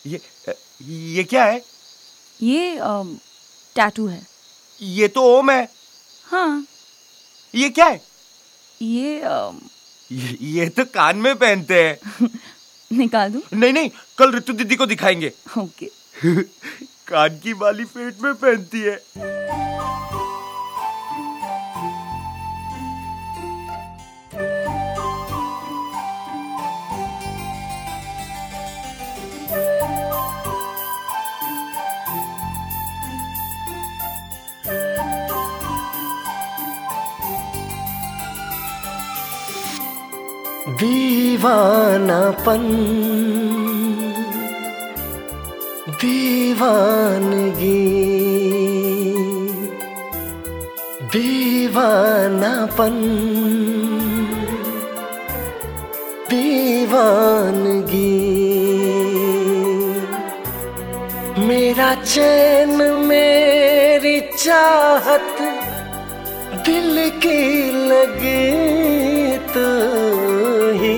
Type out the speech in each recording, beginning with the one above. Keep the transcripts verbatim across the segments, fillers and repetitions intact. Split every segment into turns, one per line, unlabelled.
ये ये क्या है?
ये टैटू है।
ये तो ओम है।
हाँ।
ये क्या है?
ये आ...
ये, ये तो कान में पहनते हैं।
निकाल दूं?
नहीं नहीं, कल ऋतु दीदी को दिखाएंगे।
ओके।
कान की बाली पेट में पहनती है।
दीवानापन दीवानगी, दीवानापन दीवानगी, मेरा चैन मेरी चाहत दिल की लगी तो ही।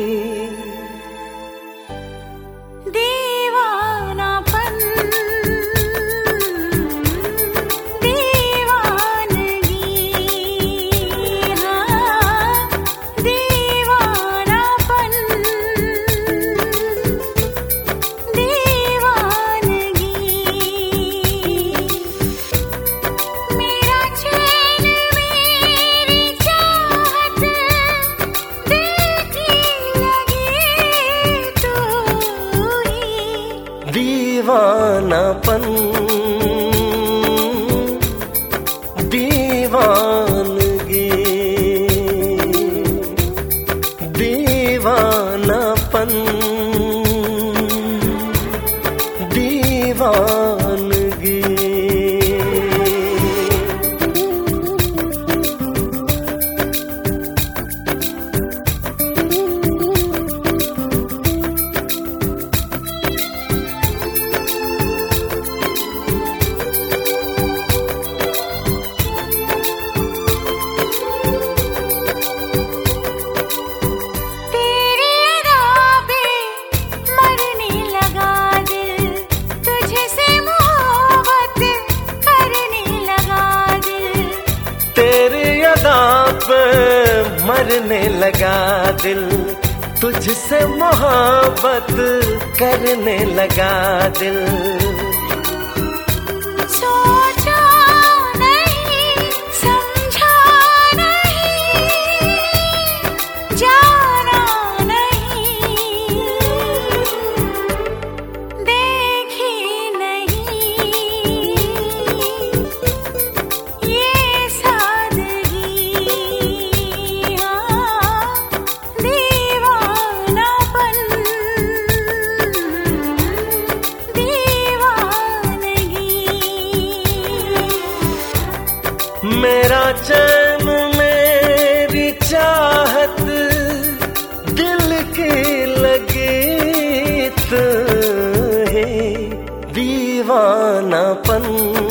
दीवानापन दीवानगी, हाँ दीवानापन दीवानगी, मेरा चैन मेरी चाहत दिल की लगी तू ही।
दीवानापन दीवानगी, दीवानापन दीवानगी। मरने लगा दिल, तुझसे मोहब्बत करने लगा दिल।
सोचा नहीं समझा नहीं जाना नहीं, देखी नहीं ये सादगी,
मेरा चैन मेरी चाहत दिल की लगी तो है। दीवानापन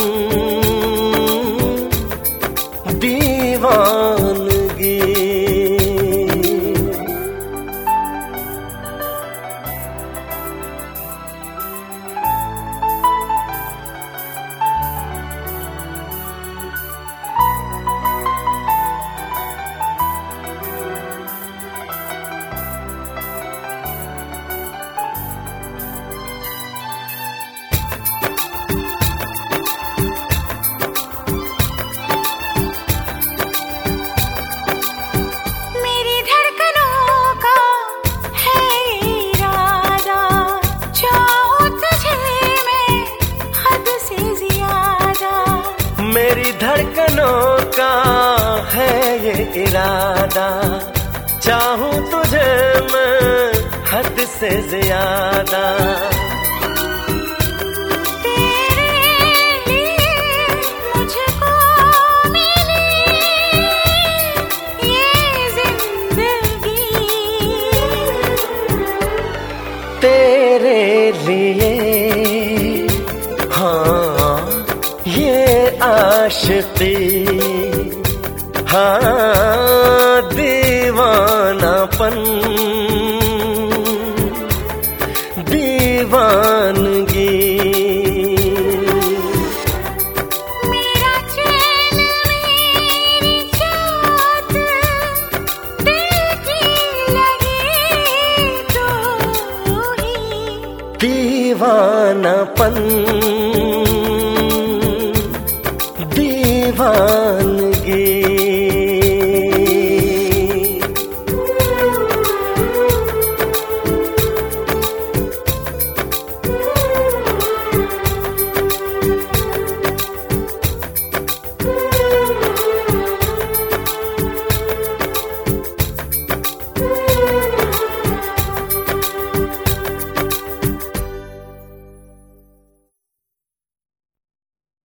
दीवानगी, मेरी धड़कनों का है ये इरादा, चाहूं तुझे मैं हद से ज्यादा।
तेरे लिए मुझको मिली ये जिंदगी,
तेरे लिए हाँ ये आशिकी, हाँ दीवानापन दीवान दीवानापन